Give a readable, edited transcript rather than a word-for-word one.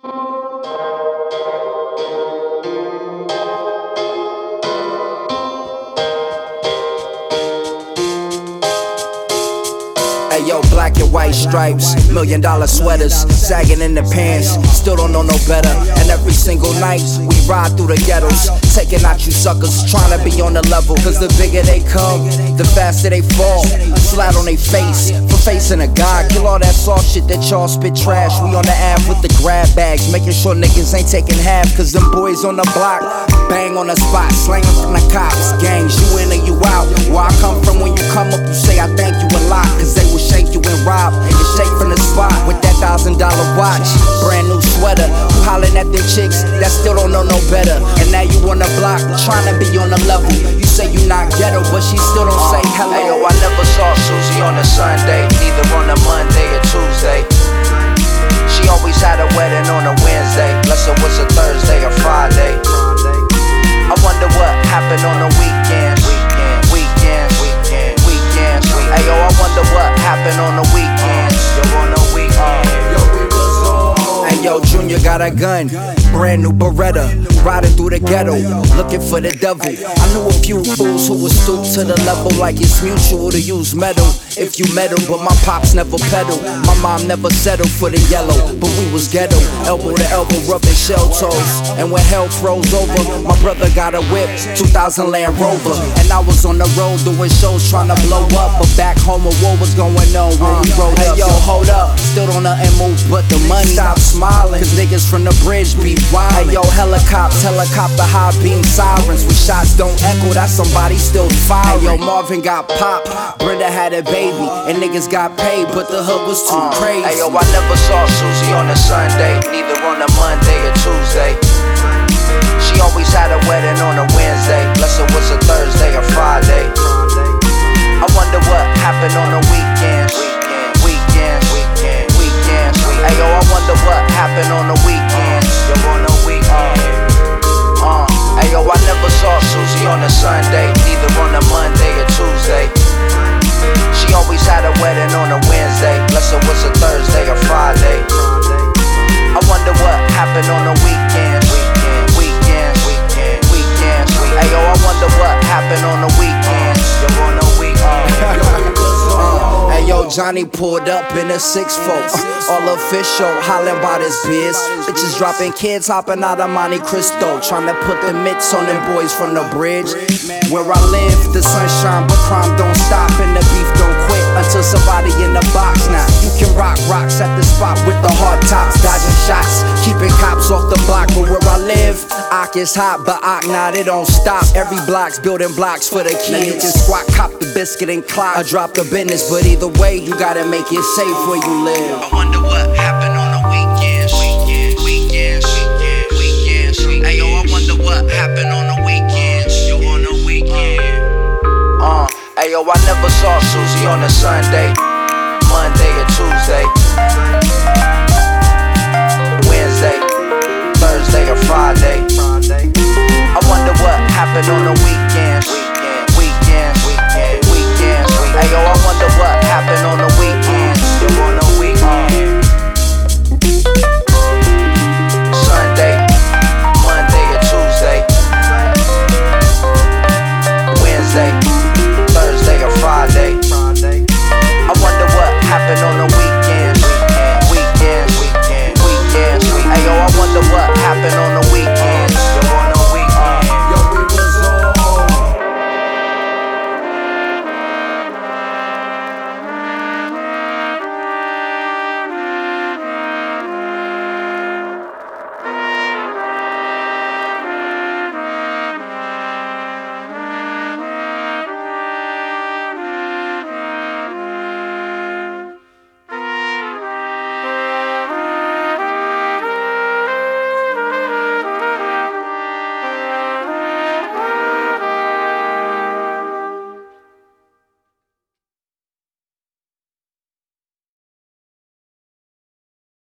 Hey yo, black and white stripes, $1,000,000 sweaters, sagging in the pants, still don't know no better. And every single night, we ride through the ghettos, taking out you suckers, trying to be on the level. Cause the bigger they come, the faster they fall. Flat on they face, for facing a god. Kill all that soft shit that y'all spit trash. We on the app with the grab bags, making sure niggas ain't taking half. Cause them boys on the block, bang on the spot, slanging from the cops. Gangs, you in or you out. Where I come from, when you come up, you say I thank you a lot. Cause they will shake you and rob, and you shake from the spot with that $1,000 watch, brand new sweater. You hollering at them chicks that still don't know no better, and now you on the block trying to be on the level. You say you not ghetto, but she still don't say hello. Hey yo, I never saw Susie on a Sunday, neither on a Monday or Tuesday. She always had a wedding on a Wednesday, unless it was a Thursday or Friday. I wonder what happened on the weekends. Hey yo, I wonder what happened on the weekends. Yo, on the weekend. Hey yo, Junior got a gun, brand new Beretta, riding through the ghetto, looking for the devil. I knew a few fools who would stoop to the level, like it's mutual to use metal if you metal. But my pops never pedal, my mom never settled for the yellow. But we was ghetto, elbow to elbow, rubbing shell toes. And when hell froze over, my brother got a whip, 2000 Land Rover. And I was on the road doing shows trying to blow up. But back home, what was going on when we rolled up? Hey yo, hold up, still don't nothing move but the money. Stop smiling, cause niggas from the bridge be wild. Hey yo, helicopter high beam sirens. When shots don't echo, that's somebody still firing. Hey yo, Marvin got popped, Brenda had a baby, and niggas got paid, but the hood was too crazy. Hey yo, I never saw Susie on a Sunday, neither on a Monday or Tuesday. She always had a wedding on a Wednesday, unless it was a Thursday or Friday. I wonder what happened on the weekends. Hey yo, I wonder what happened on the weekends. Yo, on the weekend. Hey yo, I never saw Susie on a Sunday, neither on a Monday or Tuesday. She always had a wedding on a Wednesday, unless it was a Thursday or Friday. I wonder what happened on the weekends. Hey yo, I wonder what happened on the weekends. Yo, on the weekend. Hey yo, Johnny pulled up in a 6'4", all official, hollering about his biz. Bitches dropping kids, hopping out of Monte Cristo, trying to put the mitts on them boys from the bridge. Where I live, the sunshine, but crime don't stop and the beef don't quit until somebody in the box. Now you can rock rocks at the spot with the hard tops, dodging shots, keeping cops off the block. But where I live, Ock is hot, but Ock not, it don't stop. Every block's building blocks for the kids. Just squat, cop the biscuit and clock. I drop the business, but either way, you gotta make it safe where you live. I wonder what happened on the weekends. Hey yo, I wonder what happened on the weekends. Yo, on the weekend. Hey yo, I never saw Susie on a Sunday,